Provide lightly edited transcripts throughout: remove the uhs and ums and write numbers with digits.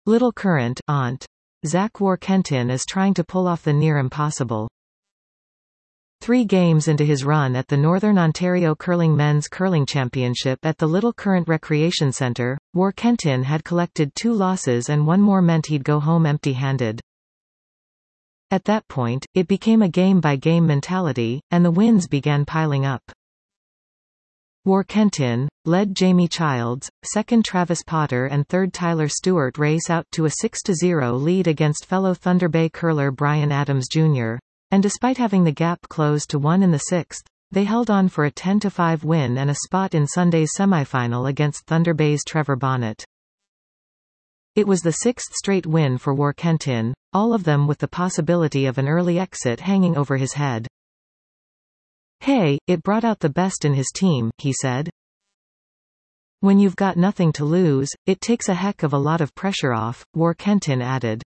Little current, aunt. Zach Warkentin is trying to pull off the near impossible. 3 games into his run at the Northern Ontario Curling Men's Curling Championship at the Little Current Recreation Centre, Warkentin had collected 2 losses and 1 more meant he'd go home empty-handed. At that point, it became a game-by-game mentality, and the wins began piling up. Warkentin led Jamie Childs, 2nd Travis Potter and 3rd Tyler Stewart race out to a 6-0 lead against fellow Thunder Bay curler Brian Adams Jr., and despite having the gap closed to 1 in the 6th, they held on for a 10-5 win and a spot in Sunday's semifinal against Thunder Bay's Trevor Bonnet. It was the 6th straight win for Warkentin, all of them with the possibility of an early exit hanging over his head. "Hey, it brought out the best in his team," he said. "When you've got nothing to lose, it takes a heck of a lot of pressure off," Warkentin added.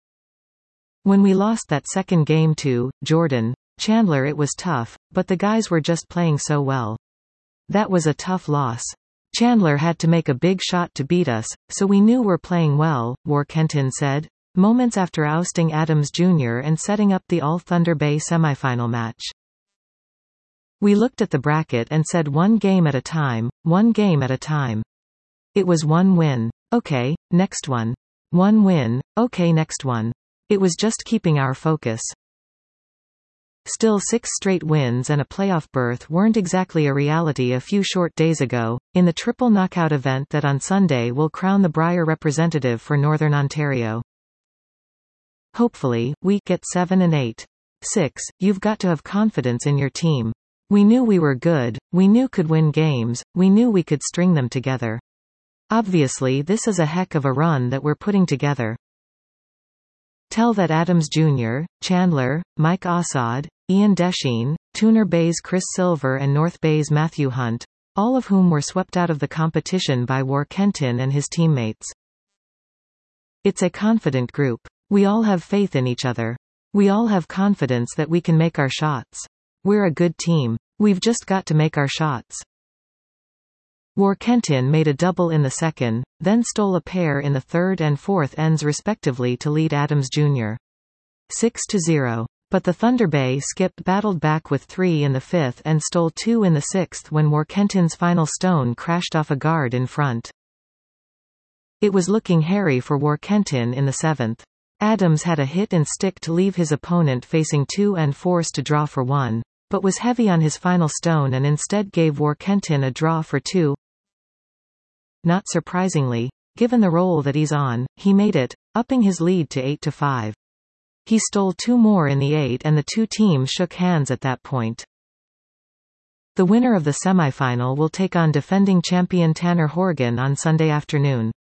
"When we lost that second game to Jordan Chandler, it was tough, but the guys were just playing so well. That was a tough loss. Chandler had to make a big shot to beat us, so we knew we're playing well," Warkentin said, moments after ousting Adams Jr. and setting up the All-Thunder Bay semifinal match. "We looked at the bracket and said one game at a time, one game at a time. It was 1 win. Okay, next one. 1 win, okay, next one. It was just keeping our focus." Still, 6 straight wins and a playoff berth weren't exactly a reality a few short days ago, in the triple knockout event that on Sunday will crown the Brier representative for Northern Ontario. "Hopefully, we get 7 and 8. 6, you've got to have confidence in your team. We knew we were good, we knew could win games, we knew we could string them together. Obviously this is a heck of a run that we're putting together. Tell that Adams Jr., Chandler, Mike Assad, Ian Deschene, Tuner Bay's Chris Silver and North Bay's Matthew Hunt, all of whom were swept out of the competition by Warkentin and his teammates. It's a confident group. We all have faith in each other. We all have confidence that we can make our shots. We're a good team. We've just got to make our shots." Warkentin made a double in the second, then stole a pair in the third and fourth ends respectively to lead Adams Jr. 6-0. But the Thunder Bay skip battled back with 3 in the fifth and stole 2 in the sixth when Warkentin's final stone crashed off a guard in front. It was looking hairy for Warkentin in the seventh. Adams had a hit and stick to leave his opponent facing 2 and forced to draw for 1, but was heavy on his final stone and instead gave Warkentin a draw for 2. Not surprisingly, given the roll that he's on, he made it, upping his lead to 8-5. He stole 2 more in the 8 and the 2 teams shook hands at that point. The winner of the semifinal will take on defending champion Tanner Horgan on Sunday afternoon.